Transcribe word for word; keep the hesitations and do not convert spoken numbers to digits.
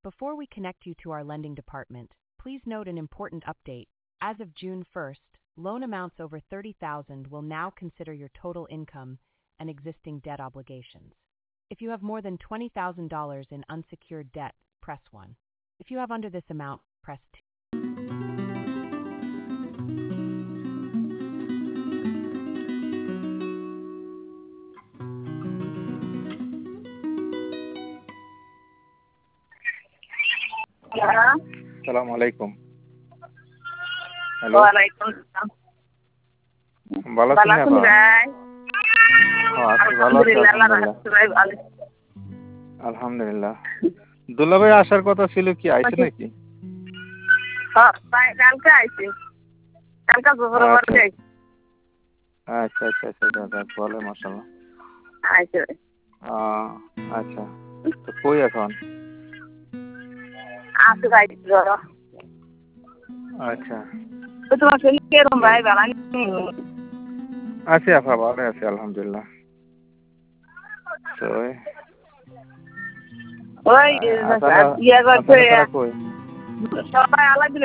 Before we connect you to our lending department, please note an important update. As of June first, loan amounts over thirty thousand dollars will now consider your total income and existing debt obligations. If you have more than twenty thousand dollars in unsecured debt, press one. If you have under this amount, press two. Assalamu alaikum. Hello. ওয়ালাইকুম আসসালাম। ভালো আছেন ভালো আছেন আপা? ভাই? হ্যাঁ, আছি ভালো আছি আলহামদুলিল্লাহ, আল্লাহর আলহামদুলিল্লাহ। রহমতে ভাই ভালো। আলহামদুলিল্লাহ। দুলা ভাই আসার কথা ছিল, কি আইছে নাকি? হ্যাঁ, ভাই কালকে আইছি। কালকে জোহর পরে আচ্ছা আইছি। আচ্ছা আচ্ছা আচ্ছা আচ্ছা যাক, বলে মাশাআল্লাহ। আইছে ভাই। আহ, আচ্ছা, তো কই এখন? আছি ভাই জোহর। আচ্ছা, তো তোমার শরীর কিরকম ভাই? ভালো নেই? আছি আপা, ভালো আছি আলহামদুলিল্লাহ। তো ওই আসারা ইয়া করছে আসারা তারা কই? সবাই আলাদা